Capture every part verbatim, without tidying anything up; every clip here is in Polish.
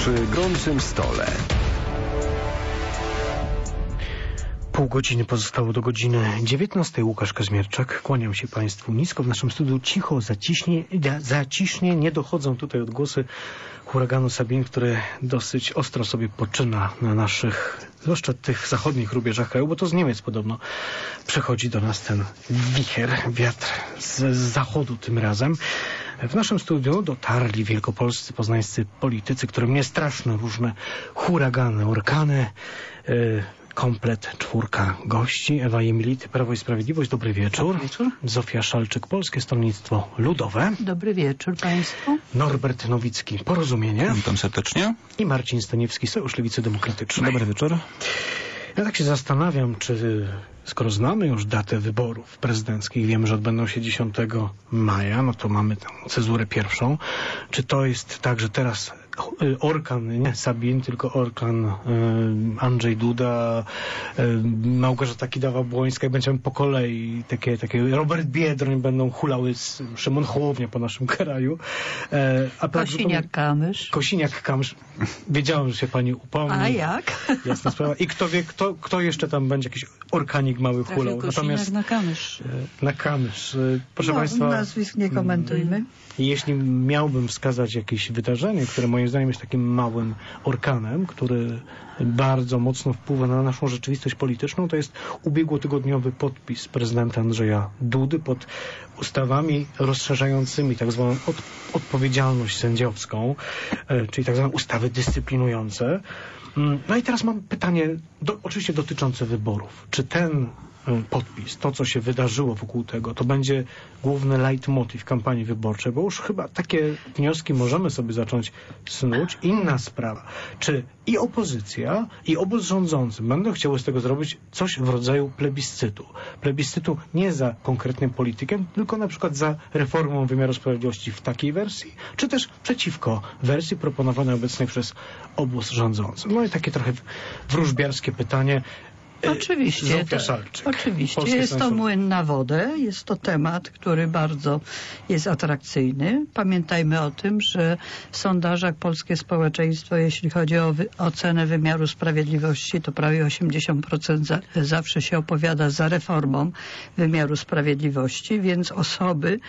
Przy gorącym stole. Pół godziny pozostało do godziny dziewiętnastej. Łukasz Kazmierczak. Kłaniam się Państwu nisko. W naszym studiu cicho, zaciśnie, zaciśnie. Nie dochodzą tutaj odgłosy huraganu Sabine, który dosyć ostro sobie poczyna na naszych, zwłaszcza tych zachodnich rubieżach kraju, bo to z Niemiec podobno przechodzi do nas ten wicher, wiatr z, z zachodu tym razem. W naszym studiu dotarli wielkopolscy, poznańscy politycy, którym nie straszne różne huragany, orkany. Yy, Komplet, czwórka gości. Ewa Jemility, Prawo i Sprawiedliwość. Dobry wieczór. Dobry wieczór. Zofia Szalczyk, Polskie Stronnictwo Ludowe. Dobry wieczór Państwu. Norbert Nowicki, Porozumienie. Witam serdecznie. I Marcin Staniewski, Sojusz Lewicy Demokratycznej. Dobry wieczór. Ja tak się zastanawiam, czy skoro znamy już datę wyborów prezydenckich, wiemy, że odbędą się dziesiątego maja, no to mamy tę cezurę pierwszą. Czy to jest tak, że teraz orkan, nie Sabin, tylko orkan y, Andrzej Duda, y, Małgorzata Kidawa-Błońska i będziemy po kolei takie, takie Robert Biedroń będą hulały z Szymon Hołownia po naszym kraju. E, a Kosiniak-Kamysz. Kosiniak-Kamysz. Wiedziałem, że się pani upomni. A jak? Jasna sprawa. I kto wie, kto, kto jeszcze tam będzie jakiś orkanik mały hulał. Natomiast na Kamysz. Na Kamysz. Proszę no, Państwa. Nazwisk nie komentujmy. Jeśli miałbym wskazać jakieś wydarzenie, które moim zdaniem jest takim małym orkanem, który bardzo mocno wpływa na naszą rzeczywistość polityczną, to jest ubiegłotygodniowy podpis prezydenta Andrzeja Dudy pod ustawami rozszerzającymi tak zwaną od, odpowiedzialność sędziowską, e, czyli tak zwane ustawy dyscyplinujące. No i teraz mam pytanie, do, oczywiście dotyczące wyborów. Czy ten podpis, to co się wydarzyło wokół tego, to będzie główny leitmotiv kampanii wyborczej, bo już chyba takie wnioski możemy sobie zacząć snuć. Inna sprawa, czy i opozycja, i obóz rządzący będą chciały z tego zrobić coś w rodzaju plebiscytu. Plebiscytu nie za konkretnym politykiem, tylko na przykład za reformą wymiaru sprawiedliwości w takiej wersji, czy też przeciwko wersji proponowanej obecnie przez obóz rządzący. No i takie trochę wróżbiarskie pytanie. Oczywiście, oczywiście. Jest to młyn na wodę, jest to temat, który bardzo jest atrakcyjny. Pamiętajmy o tym, że w sondażach polskie społeczeństwo, jeśli chodzi o wy, ocenę wymiaru sprawiedliwości, to prawie osiemdziesiąt procent za, zawsze się opowiada za reformą wymiaru sprawiedliwości, więc osoby,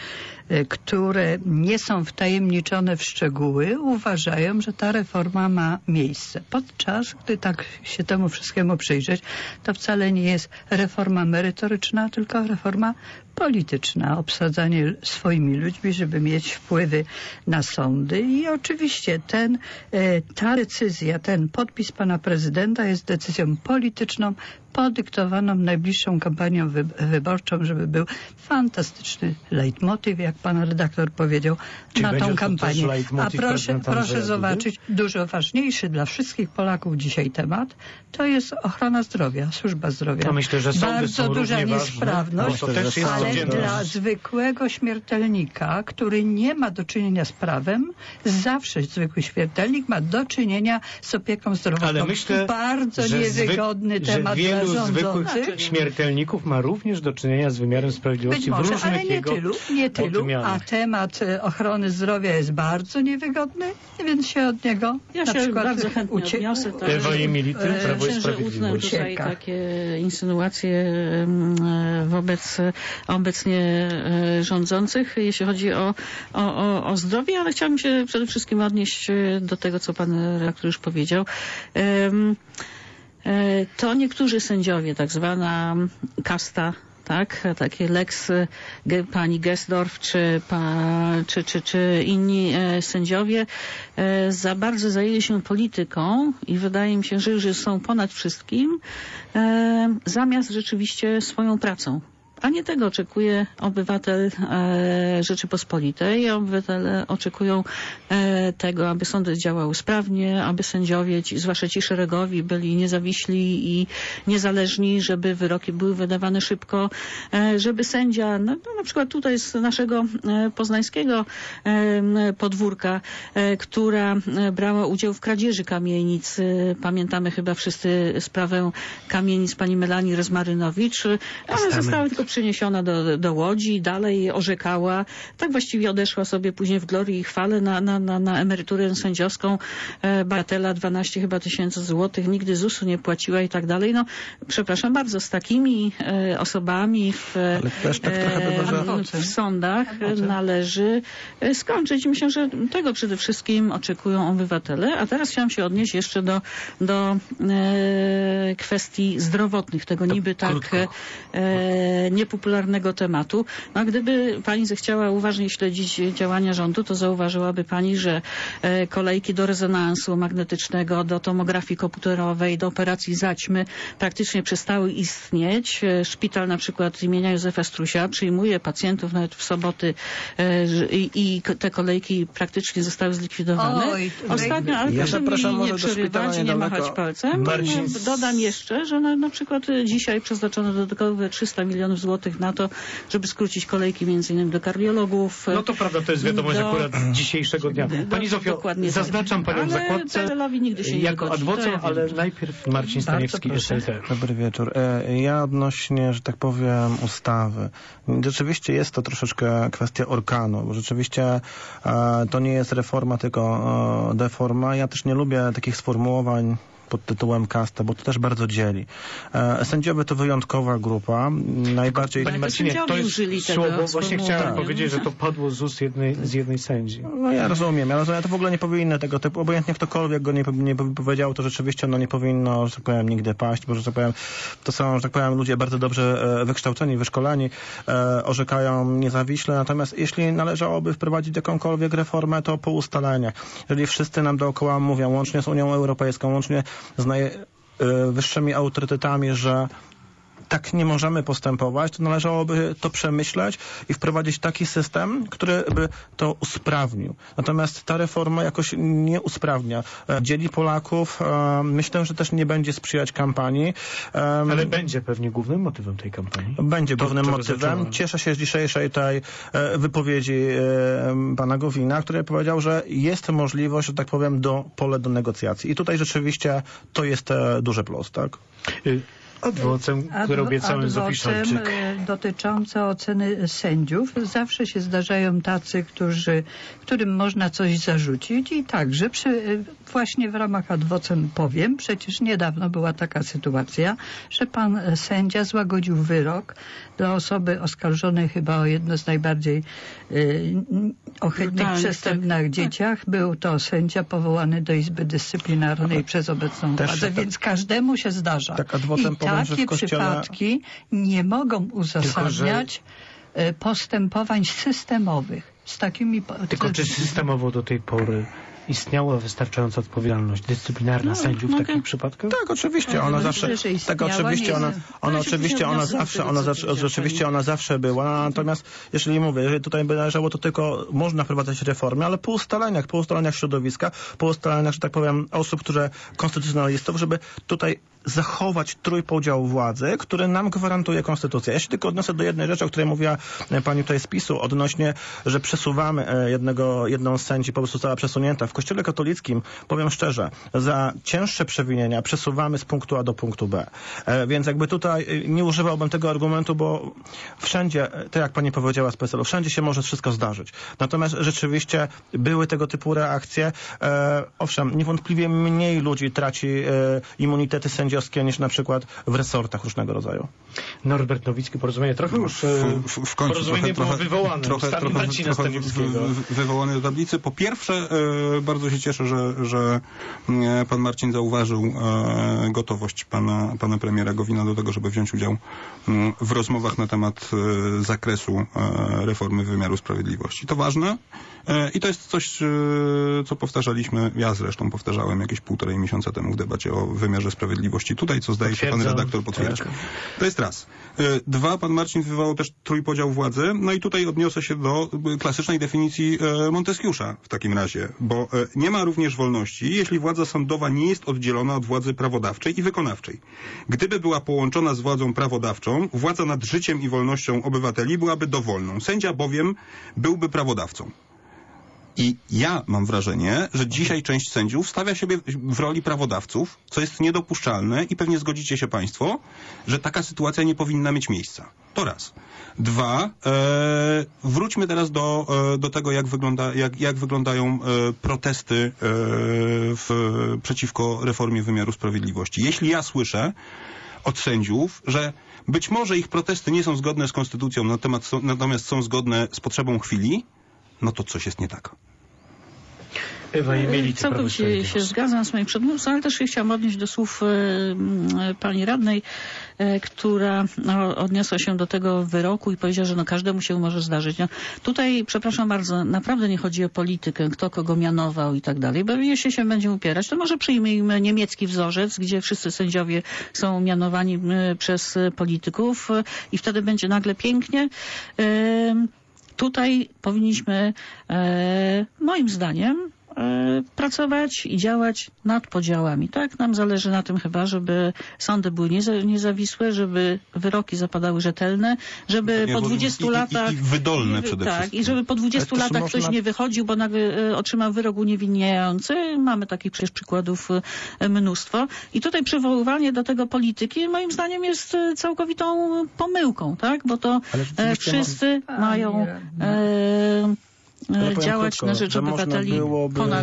które nie są wtajemniczone w szczegóły, uważają, że ta reforma ma miejsce. Podczas gdy tak się temu wszystkiemu przyjrzeć, to wcale nie jest reforma merytoryczna, tylko reforma polityczna, obsadzanie swoimi ludźmi, żeby mieć wpływy na sądy. I oczywiście ten, ta decyzja, ten podpis pana prezydenta jest decyzją polityczną, podyktowaną najbliższą kampanią wy, wyborczą, żeby był fantastyczny leitmotiv, jak pan redaktor powiedział, Czyli na tą to kampanię. A proszę, proszę zobaczyć, dużo ważniejszy dla wszystkich Polaków dzisiaj temat, to jest ochrona zdrowia, służba zdrowia. No myślę, że bardzo duża niesprawność, no, myślę, że ale dla zwykłego śmiertelnika, który nie ma do czynienia z prawem, zawsze zwykły śmiertelnik ma do czynienia z opieką zdrowotną. Ale myślę, bardzo że niewygodny zwyk, temat że wielu dla zwykłych śmiertelników ma również do czynienia z wymiarem sprawiedliwości. Być może, w różnych ale nie jego tylu, nie tylu. A temat ochrony zdrowia jest bardzo niewygodny, więc się od niego ja na się przykład bardzo chętnie ucie... odniosę. To, Ewa Jemility, Prawo i że Sprawiedliwość. utnę tutaj takie insynuacje wobec obecnie rządzących, jeśli chodzi o, o, o, o zdrowie, ale chciałabym się przede wszystkim odnieść do tego, co pan redaktor już powiedział. To niektórzy sędziowie, tak zwana kasta, tak, takie Lex pani Gesdorf czy, pa, czy, czy, czy inni e, sędziowie e, za bardzo zajęli się polityką i wydaje mi się, że już są ponad wszystkim, e, zamiast rzeczywiście swoją pracą. A nie tego oczekuje obywatel e, Rzeczypospolitej. Obywatele oczekują e, tego, aby sądy działały sprawnie, aby sędziowie, ci, zwłaszcza ci szeregowi, byli niezawiśli i niezależni, żeby wyroki były wydawane szybko, e, żeby sędzia, no, no, na przykład tutaj z naszego e, poznańskiego e, podwórka, e, która brała udział w kradzieży kamienic, e, pamiętamy chyba wszyscy sprawę kamienic pani Melanii Rozmarynowicz, ale zostały tylko przeniesiona do, do Łodzi, dalej orzekała. Tak właściwie odeszła sobie później w glorii i chwale na, na, na, na emeryturę sędziowską. E, bagatela dwanaście chyba tysięcy złotych, nigdy zusu nie płaciła i tak dalej. No, przepraszam bardzo, z takimi e, osobami w, Ale też tak trochę bywa, że... w sądach należy skończyć. Myślę, że tego przede wszystkim oczekują obywatele. A teraz chciałam się odnieść jeszcze do, do e, kwestii zdrowotnych, tego to niby tak e, niepopularnego tematu. No, a gdyby pani zechciała uważnie śledzić działania rządu, to zauważyłaby pani, że e, kolejki do rezonansu magnetycznego, do tomografii komputerowej, do operacji zaćmy praktycznie przestały istnieć. Szpital na przykład imienia Józefa Strusia przyjmuje pacjentów nawet w soboty e, i, i te kolejki praktycznie zostały zlikwidowane. Oj, Ostatnio, ale ja proszę mi nie przerywać i nie machać palcem. Marcin... Dodam jeszcze, że na, na przykład dzisiaj przeznaczono dodatkowe trzysta milionów złotych na to, żeby skrócić kolejki między innymi do kardiologów. No to prawda, to jest wiadomość do, akurat dzisiejszego dnia. Pani Zofio, zaznaczam panią w zakładce nigdy się jako nie adwokat, ale najpierw Marcin Staniewski, S L T. Dobry wieczór. Ja odnośnie, że tak powiem, ustawy. Rzeczywiście jest to troszeczkę kwestia orkanu, bo rzeczywiście to nie jest reforma, tylko deforma. Ja też nie lubię takich sformułowań pod tytułem kasta, bo to też bardzo dzieli. E, sędziowie to wyjątkowa grupa. Najbardziej... Panie Marcinie, to jest słowo, właśnie chciałem powiedzieć, że to padło z ust jednej, z jednej sędzi. No ja rozumiem, ja rozumiem, to w ogóle nie powinno tego typu, obojętnie ktokolwiek go nie, nie powiedział, to rzeczywiście ono nie powinno, że tak powiem, nigdy paść, bo że tak powiem, to są, że tak powiem, ludzie bardzo dobrze e, wykształceni, wyszkoleni, e, orzekają niezawiśle, natomiast jeśli należałoby wprowadzić jakąkolwiek reformę, to po ustaleniach. Jeżeli wszyscy nam dookoła mówią, łącznie z Unią Europejską, łącznie z najwyższymi autorytetami, że tak nie możemy postępować, to należałoby to przemyśleć i wprowadzić taki system, który by to usprawnił. Natomiast ta reforma jakoś nie usprawnia. Dzieli Polaków. Myślę, że też nie będzie sprzyjać kampanii. Ale będzie pewnie głównym motywem tej kampanii. Będzie to, głównym motywem. Zaczęła. Cieszę się z dzisiejszej tej wypowiedzi pana Gowina, który powiedział, że jest możliwość, że tak powiem, do pole do negocjacji. I tutaj rzeczywiście to jest duży plus, tak? Y Adwocem, który obiecałem Zofii Szalczyk. Dotyczące oceny sędziów. Zawsze się zdarzają tacy, którzy, którym można coś zarzucić i także przy, właśnie w ramach adwocem powiem, przecież niedawno była taka sytuacja, że pan sędzia złagodził wyrok dla osoby oskarżonej chyba o jedno z najbardziej y, ohydnych tak, przestępstw na dzieciach. Był to sędzia powołany do Izby Dyscyplinarnej przez obecną władzę, tak, więc każdemu się zdarza. Tak, adwokatem powiem, takie że w kościele... przypadki nie mogą uzasadniać Tylko, że... postępowań systemowych. Z takimi... Tylko czy systemowo do tej pory istniała wystarczająca odpowiedzialność dyscyplinarna no, sędziów w takich przypadkach? Tak, oczywiście. Ona zawsze, tak, oczywiście ona, ona oczywiście, ona zawsze, ona rzeczywiście ona zawsze była. Natomiast, jeżeli mówię, jeżeli tutaj by należało, to tylko można wprowadzać reformy, ale po ustaleniach, po ustaleniach środowiska, po ustaleniach, że tak powiem, osób, które konstytucjonalistów, żeby tutaj zachować trójpodział władzy, który nam gwarantuje konstytucja. Ja się tylko odniosę do jednej rzeczy, o której mówiła pani tutaj z PiSu, odnośnie, że przesuwamy jednego, jedną z sędzi, po prostu została przesunięta. W Kościele katolickim, powiem szczerze, za cięższe przewinienia przesuwamy z punktu A do punktu B. E, więc jakby tutaj nie używałbym tego argumentu, bo wszędzie, tak jak pani powiedziała z P S L u, wszędzie się może wszystko zdarzyć. Natomiast rzeczywiście były tego typu reakcje. E, owszem, niewątpliwie mniej ludzi traci e, immunitety sędziowskie niż na przykład w resortach różnego rodzaju. Norbert Nowicki, porozumienie trochę już w, w, w końcu porozumienie trochę, było wywołane. Trochę, trochę, trochę, trochę wywołane do tablicy. Po pierwsze, e, bardzo się cieszę, że, że pan Marcin zauważył e, gotowość pana, pana premiera Gowina do tego, żeby wziąć udział m, w rozmowach na temat e, zakresu e, reformy wymiaru sprawiedliwości. To ważne e, i to jest coś, e, co powtarzaliśmy, ja zresztą powtarzałem jakieś półtorej miesiąca temu w debacie o wymiarze sprawiedliwości tutaj, co zdaje się pan redaktor potwierdza. To jest raz. E, dwa, pan Marcin wywołał też trójpodział władzy, no i tutaj odniosę się do klasycznej definicji e, Monteskiusza w takim razie, bo nie ma również wolności, jeśli władza sądowa nie jest oddzielona od władzy prawodawczej i wykonawczej. Gdyby była połączona z władzą prawodawczą, władza nad życiem i wolnością obywateli byłaby dowolną. Sędzia bowiem byłby prawodawcą. I ja mam wrażenie, że dzisiaj część sędziów stawia siebie w roli prawodawców, co jest niedopuszczalne i pewnie zgodzicie się państwo, że taka sytuacja nie powinna mieć miejsca. To raz. Dwa, e, wróćmy teraz do, e, do tego, jak, wygląda, jak, jak wyglądają e, protesty e, w, przeciwko reformie wymiaru sprawiedliwości. Jeśli ja słyszę od sędziów, że być może ich protesty nie są zgodne z konstytucją, na temat są, natomiast są zgodne z potrzebą chwili, no to coś jest nie tak. Ewa Całkowicie się zgadzam z moim przedmówcą, ale też chciałam odnieść do słów e, pani radnej, e, która no, odniosła się do tego wyroku i powiedziała, że no, każdemu się może zdarzyć. No, tutaj, przepraszam bardzo, naprawdę nie chodzi o politykę, kto kogo mianował i tak dalej, bo jeśli się będziemy upierać, to może przyjmijmy niemiecki wzorzec, gdzie wszyscy sędziowie są mianowani e, przez polityków e, i wtedy będzie nagle pięknie. E, tutaj powinniśmy, e, moim zdaniem, pracować i działać nad podziałami. Tak? Nam zależy na tym chyba, żeby sądy były niezawisłe, żeby wyroki zapadały rzetelne, żeby po dwudziestu latach... I, i wydolne przede tak, wszystkim. I żeby po dwudziestu latach można... ktoś nie wychodził, bo nagle otrzymał wyrok uniewinniający. Mamy takich przecież przykładów mnóstwo. I tutaj przywoływanie do tego polityki moim zdaniem jest całkowitą pomyłką, tak? Bo to wszyscy mam... mają... E, działać krótko, na rzecz obywateli ponad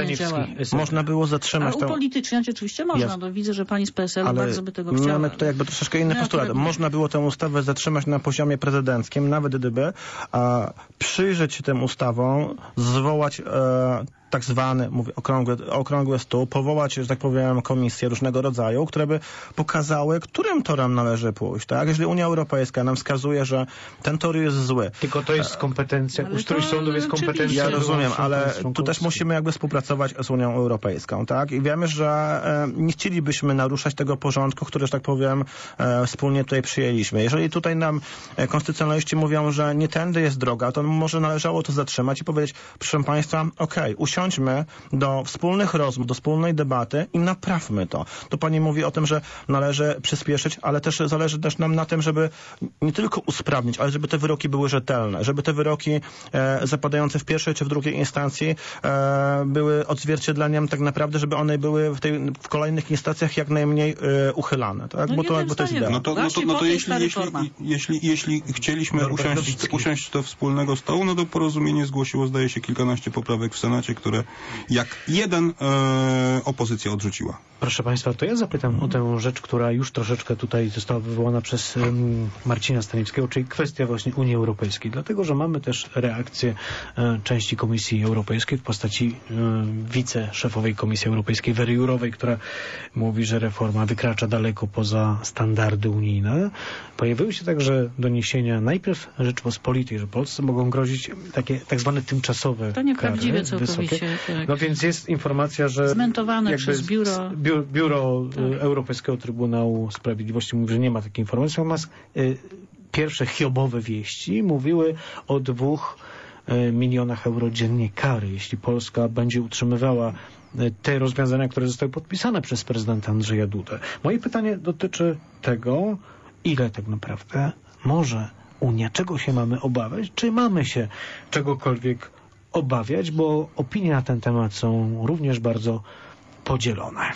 Można było zatrzymać to. A upolityczniać oczywiście można. Yes. No, widzę, że pani z P S L-u bardzo by tego chciała. Mamy tutaj jakby troszeczkę inny no, postulat. Można było tę ustawę zatrzymać na poziomie prezydenckim, nawet gdyby a, przyjrzeć się tym ustawom, zwołać e, tak zwany, mówię, okrągły, okrągły stół, powołać, że tak powiem, komisje różnego rodzaju, które by pokazały, którym torem należy pójść, tak? Jeżeli Unia Europejska nam wskazuje, że ten tor jest zły. Tylko to jest kompetencja, ale ustrój sądów jest kompetencją. Ja rozumiem, ale tu też musimy jakby współpracować z Unią Europejską, tak? I wiemy, że e, nie chcielibyśmy naruszać tego porządku, który, że tak powiem, e, wspólnie tutaj przyjęliśmy. Jeżeli tutaj nam e, konstytucjonaliści mówią, że nie tędy jest droga, to może należało to zatrzymać i powiedzieć, proszę Państwa, okej, okay, usiądźmy do wspólnych rozmów, do wspólnej debaty i naprawmy to. To pani mówi o tym, że należy przyspieszyć, ale też zależy też nam na tym, żeby nie tylko usprawnić, ale żeby te wyroki były rzetelne, żeby te wyroki e, zapadające w pierwszej czy w drugiej instancji e, były odzwierciedleniem tak naprawdę, żeby one były w, tej, w kolejnych instancjach jak najmniej e, uchylane. Tak? No bo to jakby to jest idea. No to, no to, no to jeśli, jeśli, jeśli, jeśli chcieliśmy usiąść, usiąść do wspólnego stołu, no to Porozumienie zgłosiło, zdaje się, kilkanaście poprawek w Senacie, które jak jeden e, opozycja odrzuciła. Proszę Państwa, to ja zapytam o tę rzecz, która już troszeczkę tutaj została wywołana przez um, Marcina Staniewskiego, czyli kwestia właśnie Unii Europejskiej. Dlatego, że mamy też reakcję e, części Komisji Europejskiej w postaci e, wiceszefowej Komisji Europejskiej, Wery Jourowej, która mówi, że reforma wykracza daleko poza standardy unijne. Pojawiły się także doniesienia najpierw Rzeczpospolitej, że Polsce mogą grozić takie tak zwane tymczasowe To nieprawdziwe kary, całkowicie. Tak. No więc jest informacja, że zmentowane przez biuro Biuro, biuro tak. Europejskiego Trybunału Sprawiedliwości mówi, że nie ma takiej informacji. Natomiast y, pierwsze hiobowe wieści mówiły o dwóch y, milionach euro dziennie kary, jeśli Polska będzie utrzymywała y, te rozwiązania, które zostały podpisane przez prezydenta Andrzeja Dudę. Moje pytanie dotyczy tego, ile tak naprawdę może Unia, czego się mamy obawiać, czy mamy się czegokolwiek obawiać, bo opinie na ten temat są również bardzo podzielone.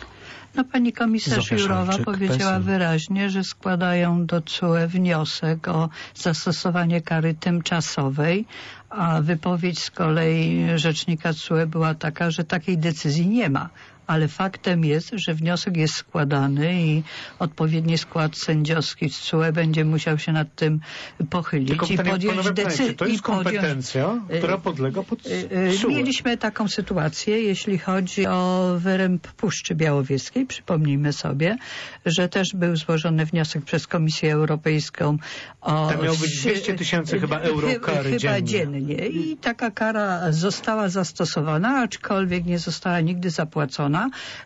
No, pani komisarz Jourowa powiedziała wyraźnie, że składają do C U E wniosek o zastosowanie kary tymczasowej, a wypowiedź z kolei rzecznika C U E była taka, że takiej decyzji nie ma. Ale faktem jest, że wniosek jest składany i odpowiedni skład sędziowski z C U E będzie musiał się nad tym pochylić Tylko i podjąć decyzję. To jest kompetencja, podjąć, która podlega pod C U E. Mieliśmy taką sytuację, jeśli chodzi o wyręb Puszczy Białowieskiej. Przypomnijmy sobie, że też był złożony wniosek przez Komisję Europejską o... Tam miało być dwieście tysięcy chyba euro kary chyba dziennie. dziennie. I taka kara została zastosowana, aczkolwiek nie została nigdy zapłacona,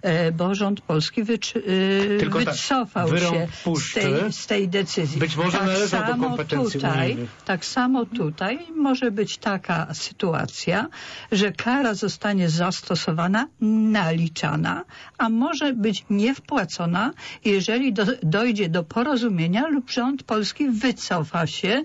bo rząd polski wyczy, Tylko wycofał tak, się z tej, z tej decyzji. Być może tak należał do kompetencji tutaj, unijnych. Tak samo tutaj może być taka sytuacja, że kara zostanie zastosowana, naliczana, a może być niewpłacona, jeżeli do, dojdzie do porozumienia lub rząd polski wycofa się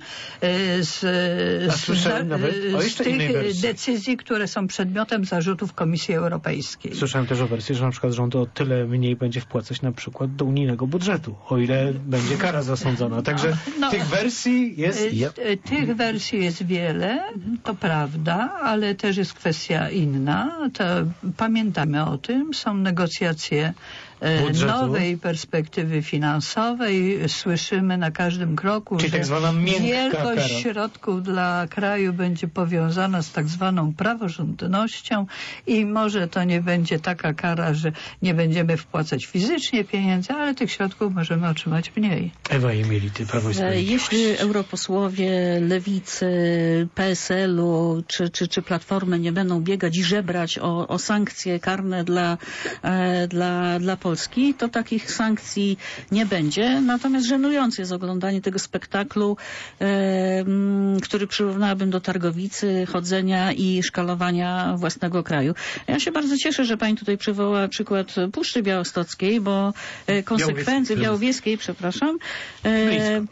z, z, z, z tych decyzji, które są przedmiotem zarzutów Komisji Europejskiej. Słyszałem też o wersję, że na przykład rząd o tyle mniej będzie wpłacać na przykład do unijnego budżetu, o ile będzie kara zasądzona. Także no, tych wersji jest... Tych wersji jest wiele, to prawda, ale też jest kwestia inna. To pamiętamy o tym, są negocjacje budżetu, nowej perspektywy finansowej. Słyszymy na każdym kroku, czyli że tak zwana wielkość kara. środków dla kraju będzie powiązana z tak zwaną praworządnością i może to nie będzie taka kara, że nie będziemy wpłacać fizycznie pieniędzy, ale tych środków możemy otrzymać mniej. Ewa Emility, Prawo i Sprawiedliwość. Jeśli europosłowie Lewicy, P S L-u czy, czy, czy Platformy nie będą biegać i żebrać o, o sankcje karne dla, e, dla, dla Polski, to takich sankcji nie będzie. Natomiast żenujące jest oglądanie tego spektaklu, e, m, który przyrównałabym do targowicy, chodzenia i szkalowania własnego kraju. Ja się bardzo cieszę, że pani tutaj przywołała przykład Puszczy Białostockiej, bo e, konsekwencje Białowieskiej, przepraszam, e,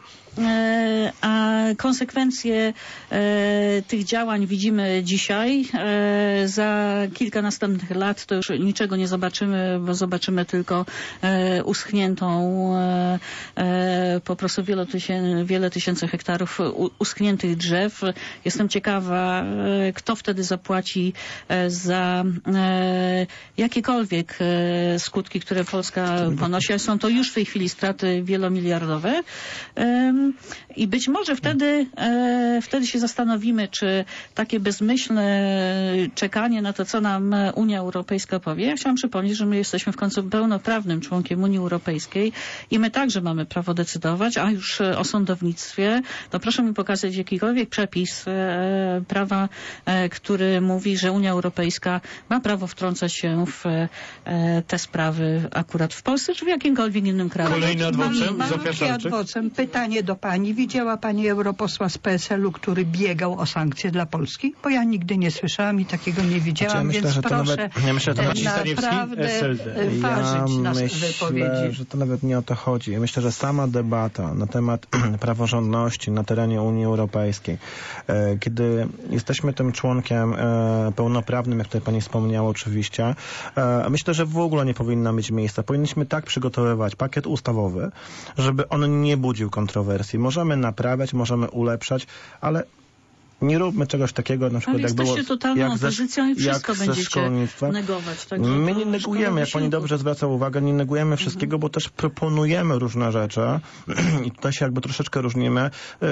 a konsekwencje e, tych działań widzimy dzisiaj. E, za kilka następnych lat to już niczego nie zobaczymy, bo zobaczymy tylko e, uschniętą e, e, po prostu wiele, tysię, wiele tysięcy hektarów u, uschniętych drzew. Jestem ciekawa, e, kto wtedy zapłaci e, za e, jakiekolwiek e, skutki, które Polska ponosi, a są to już w tej chwili straty wielomiliardowe. E, I być może wtedy, e, wtedy się zastanowimy, czy takie bezmyślne czekanie na to, co nam Unia Europejska powie. Ja chciałam przypomnieć, że my jesteśmy w końcu pełnoprawnym członkiem Unii Europejskiej i my także mamy prawo decydować, a już o sądownictwie, to proszę mi pokazać jakikolwiek przepis e, prawa, e, który mówi, że Unia Europejska ma prawo wtrącać się w e, te sprawy akurat w Polsce, czy w jakimkolwiek innym kraju. Kolejny adwocem, Zofia Szalczyk. Pytanie do pani. Widziała pani europosła z P S L-u, który biegał o sankcje dla Polski? Bo ja nigdy nie słyszałam i takiego nie widziałam, znaczy, ja więc myślę, proszę nawet, ja myślę, że to naprawdę S L D. ważyć ja na myślę, wypowiedzi. że to nawet nie o to chodzi. Myślę, że sama debata na temat praworządności na terenie Unii Europejskiej, e, kiedy jesteśmy tym członkiem e, pełnoprawnym, jak tutaj pani wspomniała oczywiście, e, myślę, że w ogóle nie powinna mieć miejsca. Powinniśmy tak przygotowywać pakiet ustawowy, żeby on nie budził kontrowersji. Możemy naprawiać, możemy ulepszać, ale nie róbmy czegoś takiego, na przykład ale jak było totalną jak ze, opozycją i wszystko jak ze będziecie szkolnictwa. negować. Tak, My nie negujemy, jak pani dobrze zwraca uwagę, nie negujemy wszystkiego, mhm. bo też proponujemy różne rzeczy i tutaj się jakby troszeczkę różnimy.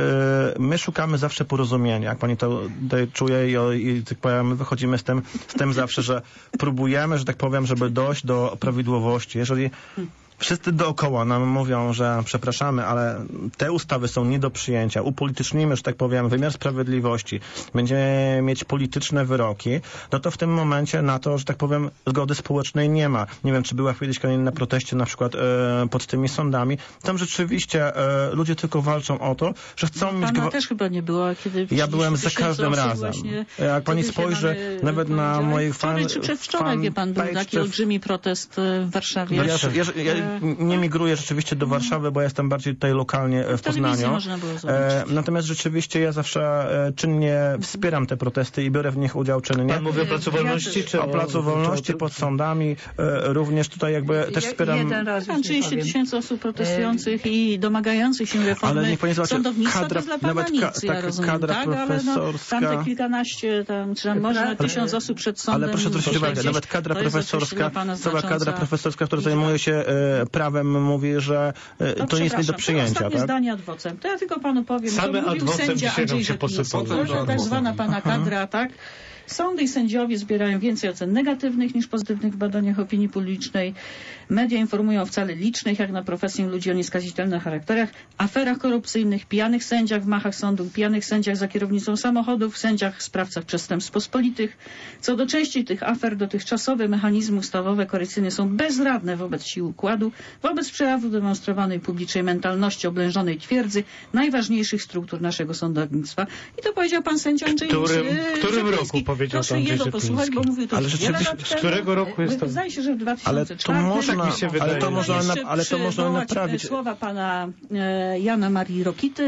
My szukamy zawsze porozumienia, jak pani to tutaj czuje i, i tak powiem, my wychodzimy z tym, z tym zawsze, że próbujemy, że tak powiem, żeby dojść do prawidłowości. Jeżeli wszyscy dookoła nam mówią, że przepraszamy, ale te ustawy są nie do przyjęcia. Upolitycznimy, że tak powiem, wymiar sprawiedliwości. Będziemy mieć polityczne wyroki. No to w tym momencie na to, że tak powiem, zgody społecznej nie ma. Nie wiem, czy była kiedyś na proteście na przykład e, pod tymi sądami. Tam rzeczywiście e, ludzie tylko walczą o to, że chcą no, mieć... Pana też chyba nie było, kiedy... Ja byłem za każdym razem. Jak pani spojrzy nawet na moich fan... Wczoraj czy przedwczoraj, wie pan, był taki olbrzymi protest w Warszawie. No ja, ja, ja, nie migruję rzeczywiście do Warszawy, bo ja jestem bardziej tutaj lokalnie w Poznaniu. Można było e, natomiast rzeczywiście ja zawsze e, czynnie wspieram te protesty i biorę w nich udział czynnie. Pan mówi o Placu Wolności? Czy o Placu Wolności, pod sądami. E, również tutaj jakby też wspieram... Jeden raz Pan trzydzieści tysięcy osób protestujących e... i domagających się reformy ale niech pani zobaczy, sądownictwa kadra, to jest dla pana nic, ja rozumiem, kadra tak? profesorska... Ale no, tam te kilkanaście, tam, czy tam może na tysiąc osób przed sądem... Ale proszę zwrócić uwagę, nawet kadra profesorska, cała kadra profesorska, która zajmuje się e, prawem, mówi, że e, no, to jest nie do przyjęcia. To tak? zdanie adwocem. To ja tylko panu powiem, same że mówił sędzia Andrzej Rzepliński, że tak zwana pana kadra, tak? Sądy i sędziowie zbierają więcej ocen negatywnych niż pozytywnych w badaniach opinii publicznej. Media informują o wcale licznych, jak na profesję ludzi o nieskazitelnych charakterach, aferach korupcyjnych, pijanych sędziach w machach sądu, pijanych sędziach za kierownicą samochodów, sędziach, sprawcach przestępstw pospolitych. Co do części tych afer, dotychczasowe mechanizmy ustawowe korekcyjne są bezradne wobec sił układu, wobec przejawu demonstrowanej publicznej mentalności oblężonej twierdzy najważniejszych struktur naszego sądownictwa. I to powiedział pan sędzia Andrzej Którym, w którym roku powiedział Proszę jego posłuchać, bo mówił to ale rzeczywiście, lat z którego roku jest to? Zdaje się, że w dwa tysiące czwartym. Ale to można, mi się wydaje. ale to można, na, ale to można naprawić. Słowa pana e, Jana Marii Rokity,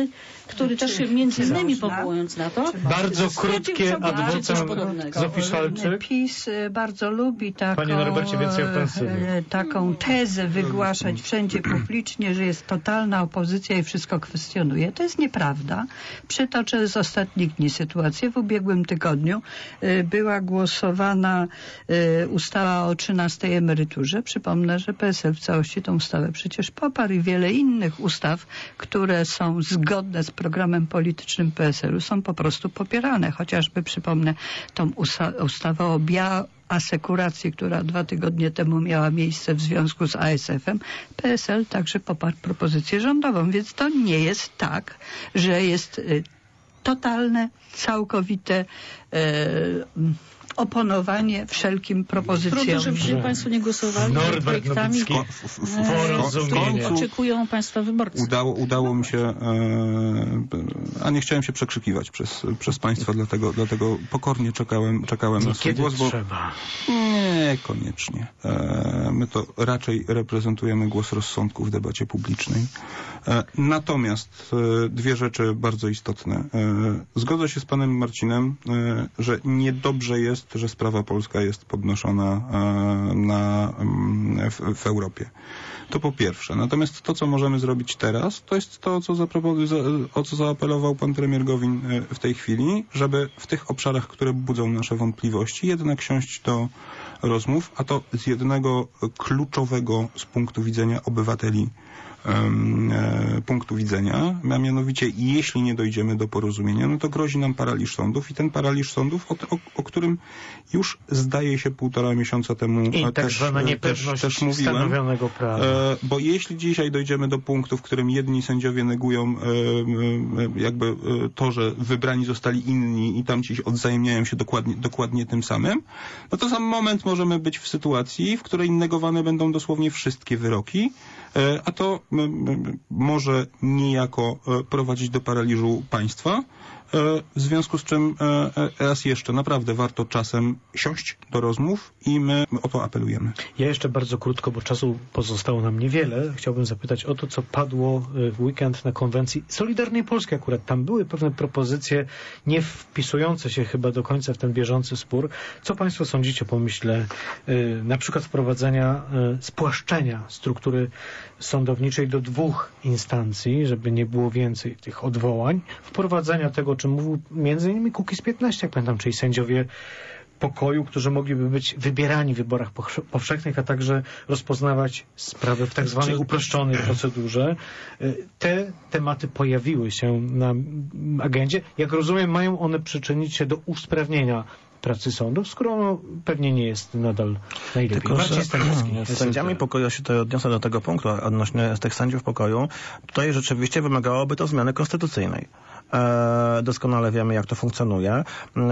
który też się między innymi powołując na to... Bardzo krótkie adwokat Zofii Szalczyk. PiS bardzo lubi taką, Panie Norbercie, więcej taką tezę wygłaszać wszędzie publicznie, że jest totalna opozycja i wszystko kwestionuje. To jest nieprawda. Przytoczę z ostatnich dni sytuację. W ubiegłym tygodniu była głosowana ustawa o trzynastej emeryturze. Przypomnę, że P S L w całości tą ustawę przecież poparł i wiele innych ustaw, które są zgodne z programem politycznym P S L-u, są po prostu popierane. Chociażby przypomnę tą ustawę o bioasekuracji, która dwa tygodnie temu miała miejsce w związku z A S F-em. P S L także poparł propozycję rządową, więc to nie jest tak, że jest y, totalne, całkowite y, oponowanie wszelkim propozycjom. Trudno, żebyście Państwo nie głosowali nad projektami, których oczekują Państwa wyborcy. Udało, udało mi się, e, a nie chciałem się przekrzykiwać przez, przez Państwa, dlatego, dlatego pokornie czekałem, czekałem na swój głos, bo trzeba. Nie, koniecznie. E, my to raczej reprezentujemy głos rozsądku w debacie publicznej. E, natomiast e, dwie rzeczy bardzo istotne. E, zgodzę się z panem Marcinem, e, że niedobrze jest, że sprawa polska jest podnoszona e, na, w, w Europie. To po pierwsze. Natomiast to, co możemy zrobić teraz, to jest to, co o co zaapelował pan premier Gowin w tej chwili, żeby w tych obszarach, które budzą nasze wątpliwości, jednak siąść do rozmów, a to z jednego kluczowego z punktu widzenia obywateli um, e, punktu widzenia, a mianowicie jeśli nie dojdziemy do porozumienia, no to grozi nam paraliż sądów i ten paraliż sądów, o, o, o którym już zdaje się półtora miesiąca temu I tak też, zwana niepewność też, też mówiłem, stanowionego prawa. E, bo jeśli dzisiaj dojdziemy do punktu, w którym jedni sędziowie negują e, e, jakby e, to, że wybrani zostali inni i tamci odwzajemniają się dokładnie, dokładnie tym samym, no to za moment możemy być w sytuacji, w której negowane będą dosłownie wszystkie wyroki, e, a to m, może niejako e, prowadzić do paraliżu państwa. W związku z czym raz jeszcze naprawdę warto czasem siąść do rozmów i my o to apelujemy. Ja jeszcze bardzo krótko, bo czasu pozostało nam niewiele, chciałbym zapytać o to, co padło w weekend na konwencji Solidarnej Polski. Akurat tam były pewne propozycje nie wpisujące się chyba do końca w ten bieżący spór. Co Państwo sądzicie o pomyśle na przykład wprowadzenia spłaszczenia struktury sądowniczej do dwóch instancji, żeby nie było więcej tych odwołań, wprowadzenia tego, o czym mówił między innymi Kukiz piętnaście, jak pamiętam, czyli sędziowie pokoju, którzy mogliby być wybierani w wyborach powszechnych, a także rozpoznawać sprawy w tak zwanej uproszczonej procedurze. Te tematy pojawiły się na agendzie. Jak rozumiem, mają one przyczynić się do usprawnienia pracy sądów, skoro ono pewnie nie jest nadal najlepiej. Tylko, że z sędziami pokoju, ja się tutaj odniosę do tego punktu odnośnie z tych sędziów pokoju, tutaj rzeczywiście wymagałoby to zmiany konstytucyjnej. E, doskonale wiemy, jak to funkcjonuje. E,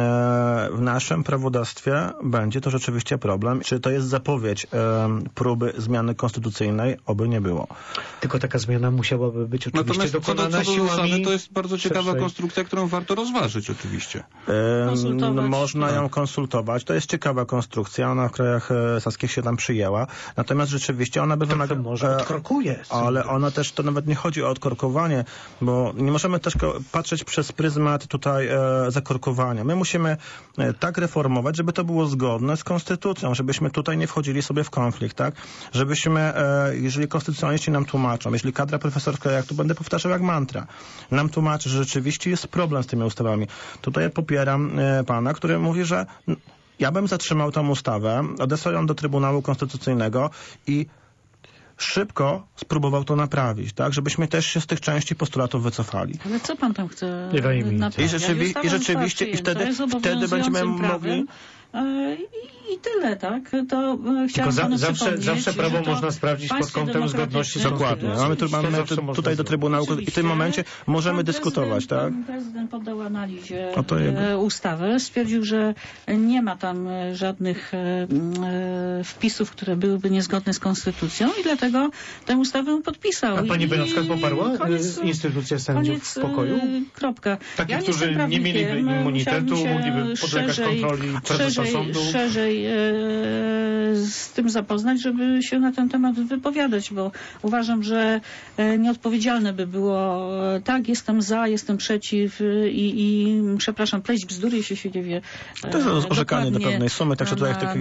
w naszym prawodawstwie będzie to rzeczywiście problem. Czy to jest zapowiedź e, próby zmiany konstytucyjnej? Oby nie było. Tylko taka zmiana musiałaby być oczywiście Natomiast dokonana co do, co do siłami... zasady, to jest bardzo ciekawa szerszej. konstrukcja, którą warto rozważyć oczywiście. E, można ją konsultować. To jest ciekawa konstrukcja. Ona w krajach saskich się tam przyjęła. Natomiast rzeczywiście ona by wymagała... może odkorkuje. Ale ona też, to nawet nie chodzi o odkorkowanie, bo nie możemy też patrzeć przez pryzmat tutaj e, zakorkowania. My musimy e, tak reformować, żeby to było zgodne z konstytucją, żebyśmy tutaj nie wchodzili sobie w konflikt, tak? Żebyśmy, e, jeżeli konstytucjonaliści nam tłumaczą, jeśli kadra profesorska, jak tu będę powtarzał jak mantra, nam tłumaczy, że rzeczywiście jest problem z tymi ustawami. Tutaj popieram e, pana, który mówi, że ja bym zatrzymał tę ustawę, odesłał ją do Trybunału Konstytucyjnego i szybko spróbował to naprawić, tak? Żebyśmy też się z tych części postulatów wycofali. Ale co pan tam chce naprawić? I, rzeczywi i rzeczywiście i wtedy, wtedy będziemy mogli... I, I tyle, tak? To chciałam za, zawsze, zawsze prawo można sprawdzić pod kątem zgodności z Dokładnie. Mamy, tu, mamy tu, tutaj do Trybunału i w tym momencie możemy dyskutować, tak? Pan prezydent poddał analizie ustawy. Stwierdził, że nie ma tam żadnych e, wpisów, które byłyby niezgodne z konstytucją i dlatego tę ustawę podpisał. A pani by na przykład poparła koniec, instytucję sędziów w pokoju? Kropka. Takich, ja którzy nie mieliby immunitetu, mogliby podlegać kontroli prezesa sądu. Szerzej bliżej e, z tym zapoznać, żeby się na ten temat wypowiadać, bo uważam, że e, nieodpowiedzialne by było e, tak, jestem za, jestem przeciw e, i, i przepraszam, pleść bzdury, jeśli się nie wie. E, to jest orzekanie do pewnej sumy, także tutaj w takich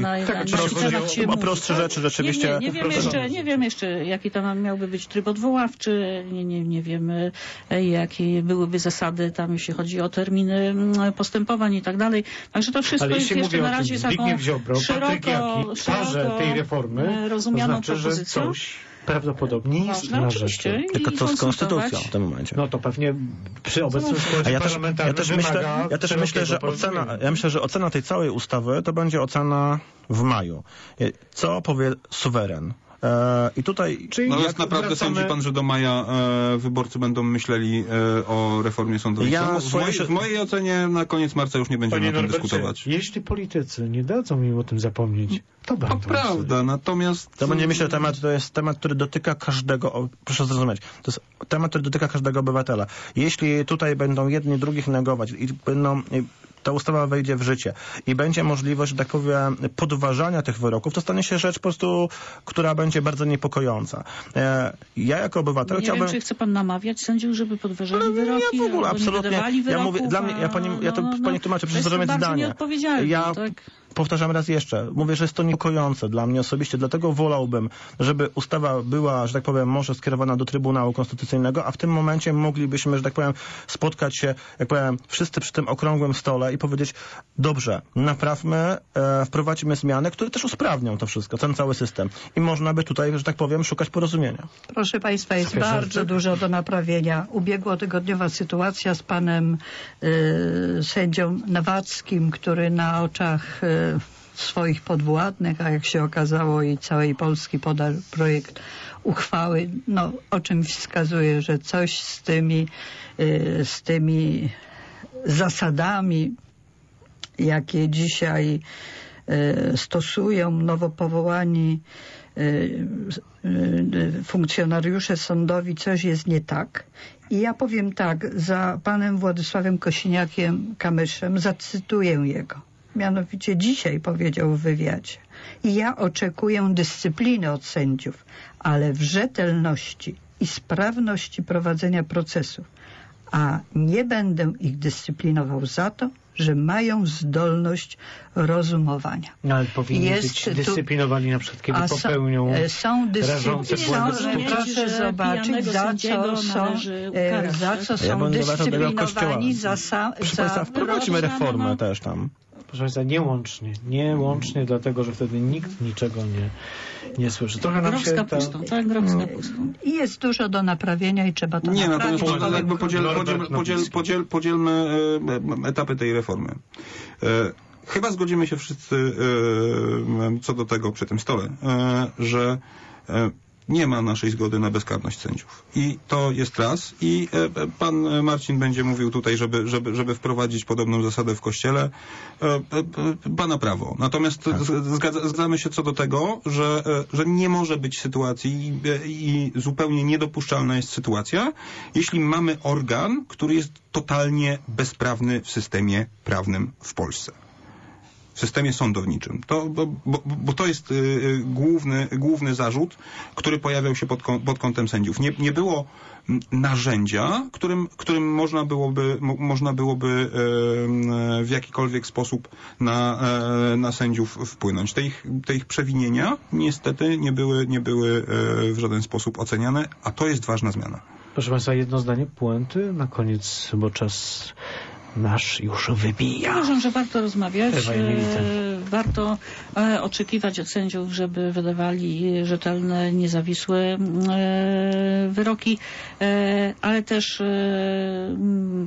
tak, prostsze rzeczy rzeczywiście... Nie, nie, nie, wiem jeszcze, nie wiem jeszcze, jaki tam miałby być tryb odwoławczy, nie, nie, nie wiem, jakie byłyby zasady tam, jeśli chodzi o terminy postępowań i tak dalej. Także to wszystko ale jest jeszcze na razie taką Ziobro, szeroko, szeroko tej reformy, rozumianą to znaczy, propozycją. Że coś prawdopodobnie jest Można, na oczywiście. rzeczy. Tylko co z konstytucją w tym momencie? No to pewnie przy obecnym składzie ja też, parlamentarnym ja też myślę, ja też myślę, że ocena, ja myślę, że ocena tej całej ustawy to będzie ocena w maju. Co powie suweren? I tutaj... Czyli no jest naprawdę wracamy... sądzi pan, że do maja e, wyborcy będą myśleli e, o reformie sądownictwa? Ja w, mojej, w mojej ocenie na koniec marca już nie będziemy Panie o tym Norbercie, dyskutować. Jeśli politycy nie dadzą mi o tym zapomnieć, to będą. To prawda, natomiast... To będzie, myślę, temat, to jest temat, który dotyka każdego, o, proszę zrozumieć, to jest temat, który dotyka każdego obywatela. Jeśli tutaj będą jedni drugich negować i będą... I ta ustawa wejdzie w życie i będzie możliwość, że tak powiem, podważania tych wyroków, to stanie się rzecz po prostu, która będzie bardzo niepokojąca. Ja jako obywatel nie chciałbym... Nie wiem, czy chce pan namawiać sędziów, żeby podważali ale wyroki, ja w ogóle, absolutnie. Wyroków, ja mówię, dla mnie, ja pani, ja to no, no, pani tłumaczę, proszę zrozumieć zdanie. Ja tak? powtarzam raz jeszcze, mówię, że jest to niepokojące dla mnie osobiście, dlatego wolałbym, żeby ustawa była, że tak powiem, może skierowana do Trybunału Konstytucyjnego, a w tym momencie moglibyśmy, że tak powiem, spotkać się, jak powiem, wszyscy przy tym okrągłym stole i powiedzieć, dobrze, naprawmy, e, wprowadźmy zmiany, które też usprawnią to wszystko, ten cały system. I można by tutaj, że tak powiem, szukać porozumienia. Proszę Państwa, jest Proszę bardzo rzeczy. dużo do naprawienia. Ubiegłotygodniowa sytuacja z panem y, sędzią Nawackim, który na oczach y, swoich podwładnych, a jak się okazało i całej Polski podał projekt uchwały, no o czym wskazuje, że coś z tymi, y, z tymi zasadami, jakie dzisiaj y, stosują nowo powołani y, y, funkcjonariusze sądowi, coś jest nie tak. I ja powiem tak, za panem Władysławem Kosiniakiem-Kamyszem zacytuję jego. Mianowicie dzisiaj powiedział w wywiadzie: i ja oczekuję dyscypliny od sędziów, ale w rzetelności i sprawności prowadzenia procesów, a nie będę ich dyscyplinował za to, że mają zdolność rozumowania. No ale powinni jest być dyscyplinowani na przykład, kiedy są, popełnią są dyscyplinowani. Proszę zobaczyć, za co są, za co są ja dyscyplinowani. Za, za, Proszę Państwa, wprowadźmy reformę no, no. też tam. Proszę Państwa, niełącznie. Niełącznie, dlatego, że wtedy nikt niczego nie, nie słyszy. Trochę nam się ta... pustą, tak, grób z kapustą. I jest dużo do naprawienia i trzeba to nie, naprawić. Nie, natomiast jakby podziel, podziel, podziel, podziel, podzielmy e, etapy tej reformy. E, chyba zgodzimy się wszyscy e, co do tego przy tym stole, e, że e, nie ma naszej zgody na bezkarność sędziów. I to jest raz. I e, pan Marcin będzie mówił tutaj, żeby, żeby, żeby wprowadzić podobną zasadę w Kościele. E, e, pana prawo. Natomiast tak. zgadza, zgadzamy się co do tego, że, e, że nie może być sytuacji i, i zupełnie niedopuszczalna jest sytuacja, jeśli mamy organ, który jest totalnie bezprawny w systemie prawnym w Polsce. W systemie sądowniczym. To, bo, bo, bo to jest y, główny, główny zarzut, który pojawiał się pod, pod kątem sędziów. Nie, nie było narzędzia, którym, którym można byłoby, mo, można byłoby y, w jakikolwiek sposób na, y, na sędziów wpłynąć. Te ich, te ich przewinienia niestety nie były, nie były y, w żaden sposób oceniane, a to jest ważna zmiana. Proszę Państwa, jedno zdanie puenty na koniec, bo czas nasz już wybija. Uważam, że warto rozmawiać, e, warto e, oczekiwać od sędziów, żeby wydawali rzetelne, niezawisłe e, wyroki, e, ale też e,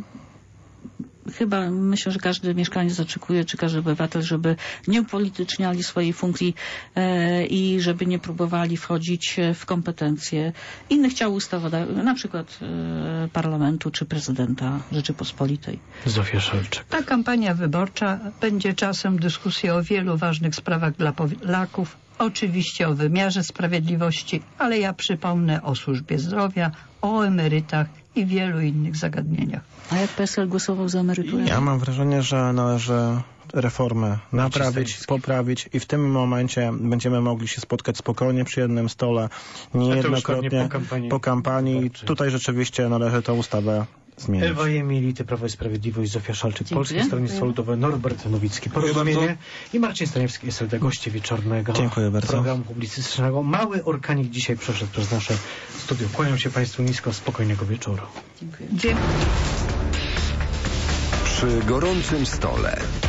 chyba myślę, że każdy mieszkaniec oczekuje, czy każdy obywatel, żeby nie upolityczniali swojej funkcji e, i żeby nie próbowali wchodzić w kompetencje innych ciał ustawodawczych, na przykład e, parlamentu czy prezydenta Rzeczypospolitej. Zofia Szalczyk. Ta kampania wyborcza będzie czasem dyskusji o wielu ważnych sprawach dla Polaków. Oczywiście o wymiarze sprawiedliwości, ale ja przypomnę o służbie zdrowia, o emerytach i wielu innych zagadnieniach. A jak P S L głosował za emeryturę? Ja mam wrażenie, że należy reformę naprawić, poprawić i w tym momencie będziemy mogli się spotkać spokojnie przy jednym stole, niejednokrotnie po kampanii. Po kampanii. Tutaj rzeczywiście należy tę ustawę zmienić. Ewa Jemility, Prawo i Sprawiedliwość, Zofia Szalczyk, Dziękuję. Polskie Stronnictwo Ludowe, Norbert Nowicki, Porozumienie i Marcin Staniewski, S L D, goście wieczornego Dziękuję bardzo. programu publicystycznego. Mały orkanik dzisiaj przeszedł przez nasze studio. Kłaniam się Państwu nisko, spokojnego wieczoru. Dziękuję. Dziękuję. Przy gorącym stole.